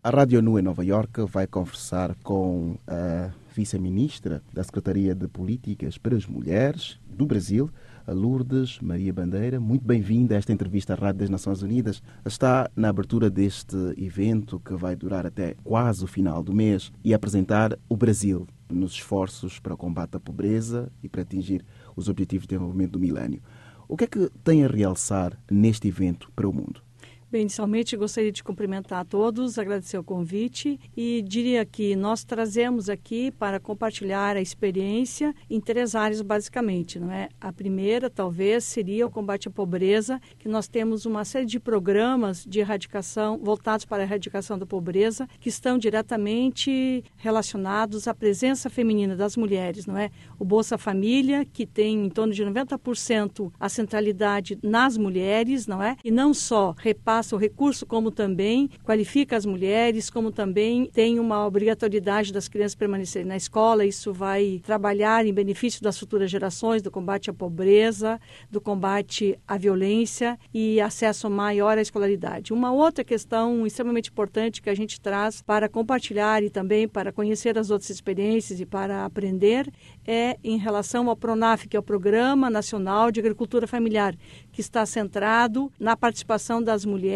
A Rádio Nu em Nova Iorque vai conversar com a vice-ministra da Secretaria de Políticas para as Mulheres do Brasil, a Lourdes Maria Bandeira. Muito bem-vinda a esta entrevista à Rádio das Nações Unidas. Está na abertura deste evento que vai durar até quase o final do mês e apresentar o Brasil nos esforços para o combate à pobreza e para atingir os Objetivos de Desenvolvimento do Milénio. O que é que tem a realçar neste evento para o mundo? Bem, inicialmente gostaria de cumprimentar a todos, agradecer o convite e diria que nós trazemos aqui para compartilhar a experiência em três áreas basicamente, não é? A primeira talvez seria o combate à pobreza, que nós temos uma série de programas de erradicação, voltados para a erradicação da pobreza, que estão diretamente relacionados à presença feminina das mulheres, não é? O Bolsa Família, que tem em torno de 90% a centralidade nas mulheres, não é? E não só repassa o recurso, como também qualifica as mulheres, como também tem uma obrigatoriedade das crianças permanecerem na escola. Isso vai trabalhar em benefício das futuras gerações, do combate à pobreza, do combate à violência e acesso maior à escolaridade. Uma outra questão extremamente importante que a gente traz para compartilhar e também para conhecer as outras experiências e para aprender é em relação ao PRONAF, que é o Programa Nacional de Agricultura Familiar, que está centrado na participação das mulheres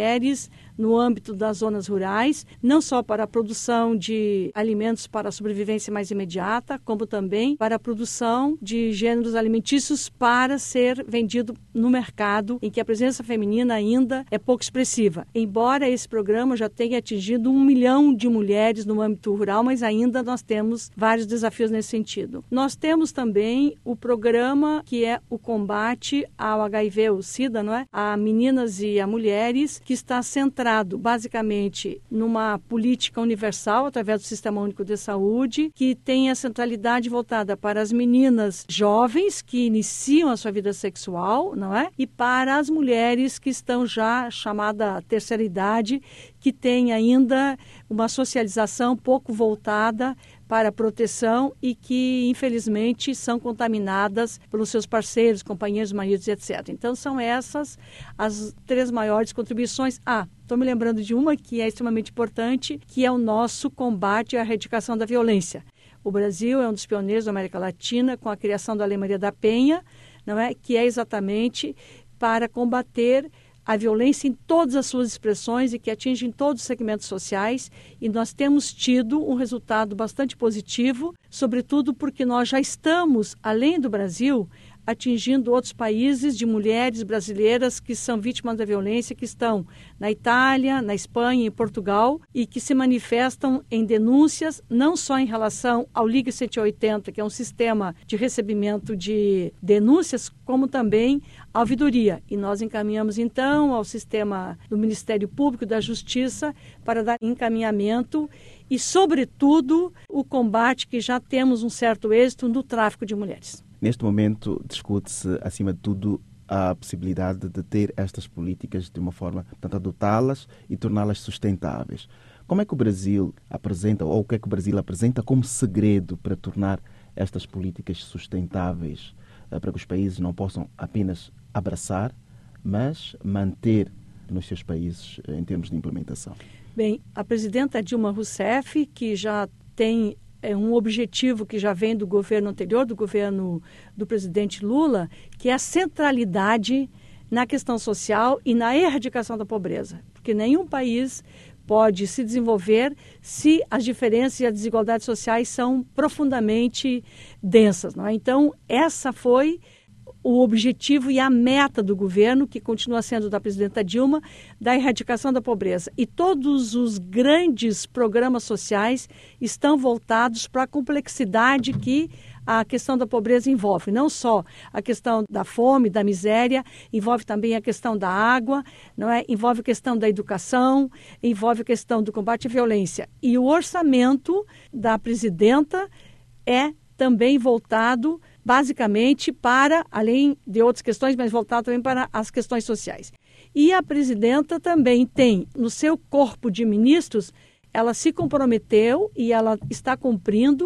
no âmbito das zonas rurais, não só para a produção de alimentos para a sobrevivência mais imediata, como também para a produção de gêneros alimentícios para ser vendido no mercado, em que a presença feminina ainda é pouco expressiva. Embora esse programa já tenha atingido 1 milhão de mulheres no âmbito rural, mas ainda nós temos vários desafios nesse sentido. Nós temos também o programa que é o combate ao HIV, o SIDA, não é? A meninas e a mulheres, que está centrado basicamente numa política universal através do Sistema Único de Saúde, que tem a centralidade voltada para as meninas jovens que iniciam a sua vida sexual, não é? E para as mulheres que estão já chamada terceira idade, que tem ainda uma socialização pouco voltada para a proteção e que, infelizmente, são contaminadas pelos seus parceiros, companheiros, maridos, etc. Então, são essas as três maiores contribuições. Estou me lembrando de uma que é extremamente importante, que é o nosso combate à erradicação da violência. O Brasil é um dos pioneiros da América Latina com a criação da Lei Maria da Penha, não é? Que é exatamente para combater a violência em todas as suas expressões e que atinge em todos os segmentos sociais, e nós temos tido um resultado bastante positivo, sobretudo porque nós já estamos, além do Brasil, atingindo outros países de mulheres brasileiras que são vítimas da violência, que estão na Itália, na Espanha e Portugal, e que se manifestam em denúncias, não só em relação ao Ligue 180, que é um sistema de recebimento de denúncias, como também à ouvidoria. E nós encaminhamos, então, ao sistema do Ministério Público da Justiça para dar encaminhamento e, sobretudo, o combate que já temos um certo êxito no tráfico de mulheres. Neste momento, discute-se, acima de tudo, a possibilidade de ter estas políticas de uma forma, portanto, adotá-las e torná-las sustentáveis. Como é que o Brasil apresenta, ou o que é que o Brasil apresenta como segredo para tornar estas políticas sustentáveis, para que os países não possam apenas abraçar, mas manter nos seus países em termos de implementação? Bem, a presidenta Dilma Rousseff, que já tem um objetivo que já vem do governo anterior, do governo do presidente Lula, que é a centralidade na questão social e na erradicação da pobreza. Porque nenhum país pode se desenvolver se as diferenças e as desigualdades sociais são profundamente densas, não é? Então, essa foi o objetivo e a meta do governo, que continua sendo da presidenta Dilma, da erradicação da pobreza. E todos os grandes programas sociais estão voltados para a complexidade que a questão da pobreza envolve. Não só a questão da fome, da miséria, envolve também a questão da água, não é? Envolve a questão da educação, envolve a questão do combate à violência. E o orçamento da presidenta é também voltado basicamente para, além de outras questões, mas voltado também para as questões sociais. E a presidenta também tem, no seu corpo de ministros, ela se comprometeu e ela está cumprindo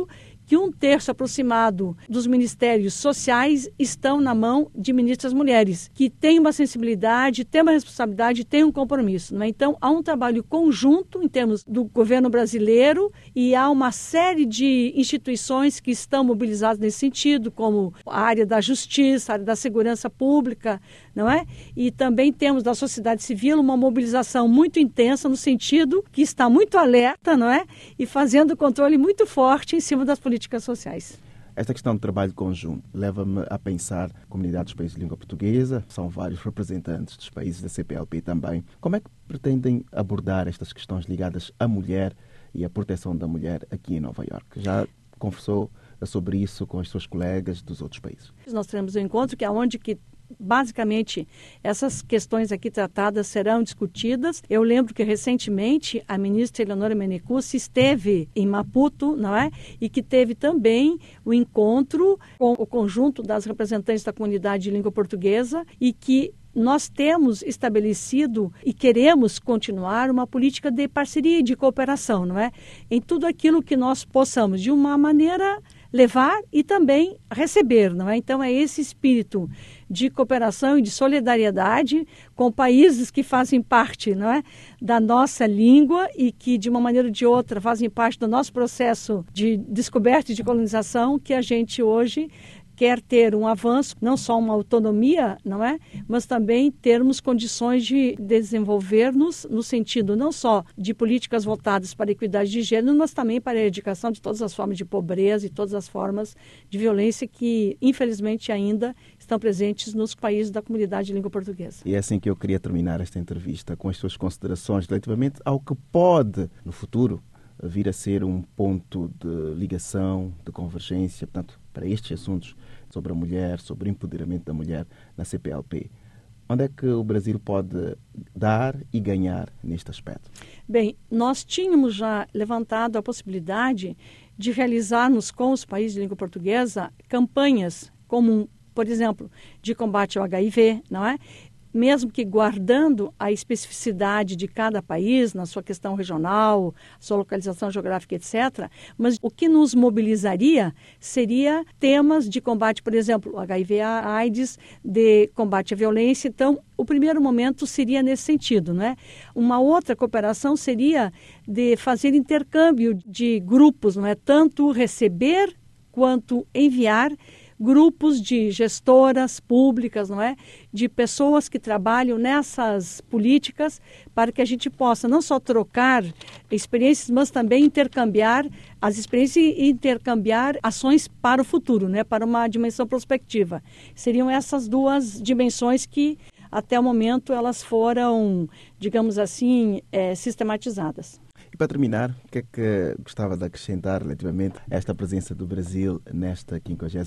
que 1/3 aproximado dos ministérios sociais estão na mão de ministras mulheres, que têm uma sensibilidade, têm uma responsabilidade, têm um compromisso. Não é? Então, há um trabalho conjunto em termos do governo brasileiro e há uma série de instituições que estão mobilizadas nesse sentido, como a área da justiça, a área da segurança pública, não é? E também temos da sociedade civil uma mobilização muito intensa no sentido que está muito alerta, não é? E fazendo controle muito forte em cima das políticas sociais. Esta questão do trabalho conjunto leva-me a pensar comunidades dos países de língua portuguesa, são vários representantes dos países da CPLP também. Como é que pretendem abordar estas questões ligadas à mulher e à proteção da mulher aqui em Nova Iorque? Já conversou sobre isso com as suas colegas dos outros países? Nós teremos um encontro que é onde que basicamente, essas questões aqui tratadas serão discutidas. Eu lembro que recentemente a ministra Eleonora Menecuzzi esteve em Maputo, não é? E que teve também o encontro com o conjunto das representantes da comunidade de língua portuguesa e que nós temos estabelecido e queremos continuar uma política de parceria e de cooperação, não é? Em tudo aquilo que nós possamos, de uma maneira, levar e também receber, não é? Então, é esse espírito de cooperação e de solidariedade com países que fazem parte, não é, da nossa língua e que, de uma maneira ou de outra, fazem parte do nosso processo de descoberta e de colonização que a gente hoje quer ter um avanço, não só uma autonomia, não é? Mas também termos condições de desenvolver-nos no sentido não só de políticas voltadas para a equidade de gênero, mas também para a erradicação de todas as formas de pobreza e todas as formas de violência que, infelizmente, ainda estão presentes nos países da comunidade de língua portuguesa. E é assim que eu queria terminar esta entrevista, com as suas considerações relativamente ao que pode, no futuro, vir a ser um ponto de ligação, de convergência, portanto, para estes assuntos sobre a mulher, sobre o empoderamento da mulher na CPLP. Onde é que o Brasil pode dar e ganhar neste aspecto? Bem, nós tínhamos já levantado a possibilidade de realizarmos com os países de língua portuguesa campanhas como, por exemplo, de combate ao HIV, não é? Mesmo que guardando a especificidade de cada país na sua questão regional, sua localização geográfica, etc. Mas o que nos mobilizaria seria temas de combate, por exemplo, HIV, AIDS, de combate à violência. Então, o primeiro momento seria nesse sentido, não é? Uma outra cooperação seria de fazer intercâmbio de grupos, não é? Tanto receber quanto enviar grupos de gestoras públicas, não é? De pessoas que trabalham nessas políticas para que a gente possa não só trocar experiências, mas também intercambiar as experiências e intercambiar ações para o futuro, né? Para uma dimensão prospectiva. Seriam essas duas dimensões que, até o momento, elas foram, digamos assim, sistematizadas. E para terminar, o que é que gostava de acrescentar relativamente a esta presença do Brasil nesta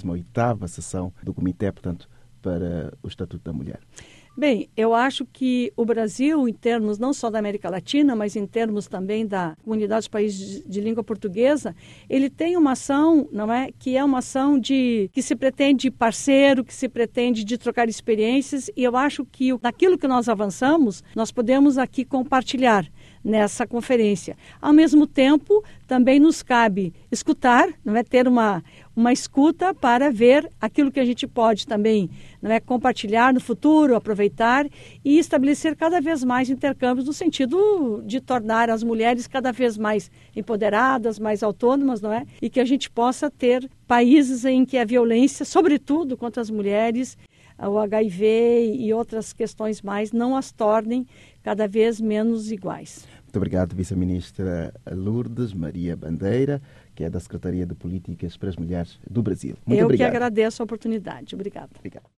58ª sessão do Comitê, portanto, para o Estatuto da Mulher? Bem, eu acho que o Brasil, em termos não só da América Latina, mas em termos também da comunidade dos países de língua portuguesa, ele tem uma ação, não é, que é uma ação que se pretende parceiro, que se pretende de trocar experiências, e eu acho que naquilo que nós avançamos, nós podemos aqui compartilhar nessa conferência. Ao mesmo tempo, também nos cabe escutar, não é, ter uma escuta para ver aquilo que a gente pode também, não é, compartilhar no futuro, aproveitar e estabelecer cada vez mais intercâmbios no sentido de tornar as mulheres cada vez mais empoderadas, mais autônomas, não é? E que a gente possa ter países em que a violência, sobretudo contra as mulheres, o HIV e outras questões mais, não as tornem cada vez menos iguais. Muito obrigado, Vice-Ministra Lourdes Maria Bandeira, que é da Secretaria de Políticas para as Mulheres do Brasil. Muito obrigado. Eu que agradeço a oportunidade. Obrigada. Obrigado.